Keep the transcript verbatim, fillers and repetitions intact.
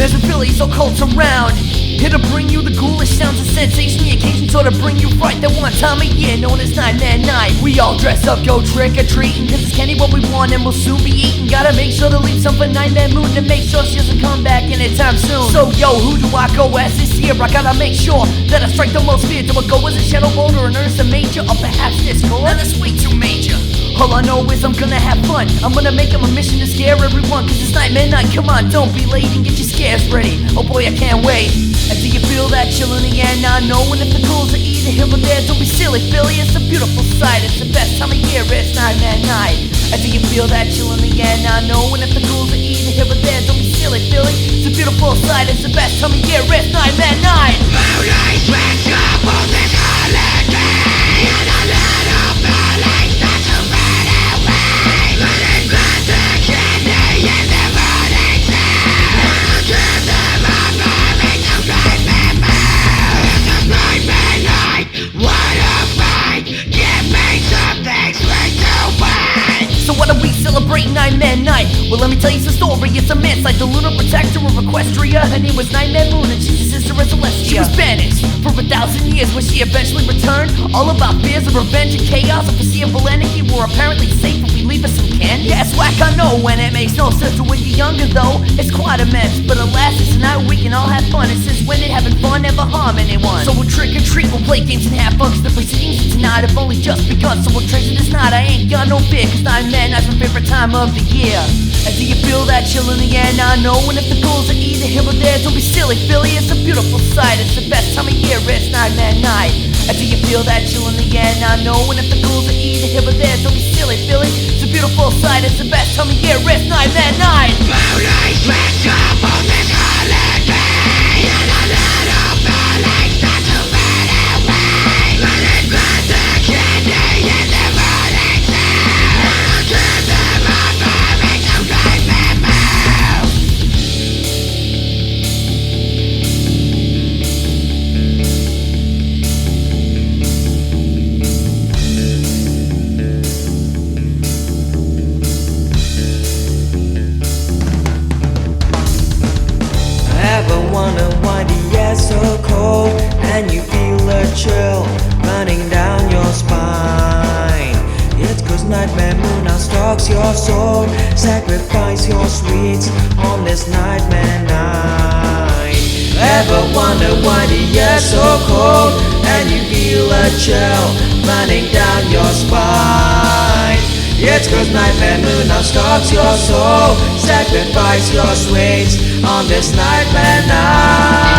There's a Philly so cold around, here to bring you the ghoulish sounds of sensation. The occasion sort of bring you right that one time a year known as Nightmare Night. We all dress up, go trick-or-treating, cause it's candy what we want and we'll soon be eating. Gotta make sure to leave some for Nightmare Moon to make sure she doesn't come back anytime soon. So yo, who do I go as this year? I gotta make sure that I strike the most fear. Do I go as a Shadow Boulder, an Ursa Major, or perhaps Discord? Now that's way too major. All I know is I'm gonna have fun. I'm gonna make it my mission to scare everyone, cause it's Nightmare Night. Come on, don't be late and get your scares ready. Oh boy, I can't wait. And do you feel that chill in the air now? Knowing if the ghouls are either here or there, don't be silly, Philly. It's a beautiful sight. It's the best time of year. It's Nightmare Night. And do you feel that chill in the air now? Knowing if the ghouls are either here or there, don't be silly, Philly. It's a beautiful sight. It's the best time of year. It's Nightmare Night. Moonlight wakes up on this holiday, and a lot of the lights start to fade away. Running back the candy in the morning sun, give them a moment to great memories. It's Nightmare Night, what a fight. Give me something sweet to wait. So what are we celebrating Nightmare Night? Well, let me tell you some story. It's a myth like the lunar protector of Equestria. Her name was Nightmare Moon and she's a sister of Celestia. She was banished for a thousand years when she eventually returned. All about fears of revenge and chaos. A foreseeable enemy were apparently safe if we leave us some candy. Yeah, it's whack, I know, and it makes no sense. So when you're younger though, it's quite immense. But alas, it's a night we can all have fun. And since when did having fun never harm anyone? So we'll trick or treat, we'll play games and have fun, cause the proceedings of tonight have only just begun. So we'll treasure this night, I ain't got no fear, cause Nightmare Night's my favorite time of the year. And do you feel that chill in the air now? Knowing if the ghouls are either here or there, don't be silly, Philly. It's a beautiful sight. It's the best time of year. It's Nightmare Night. And do you feel that chill in the air now? Knowing if the ghouls are either here or there, don't be silly, Philly. It's a beautiful sight. It's the best time of year. It's Nightmare Night. Moonlight wakes up on this holiday, and a lot of the lights start to fade away. Running back the candy in the morning sun, give them a moment to great memories. Ever wonder why the air's so cold and you feel a chill running down your spine? It's cause Nightmare Moon now stalks your soul. Sacrifice your sweets on this Nightmare Night. Ever wonder why the air's so cold and you feel a chill running down your spine? It's cause Nightmare Moon now stalks your soul. Sacrifice your sweets on this Nightmare Night.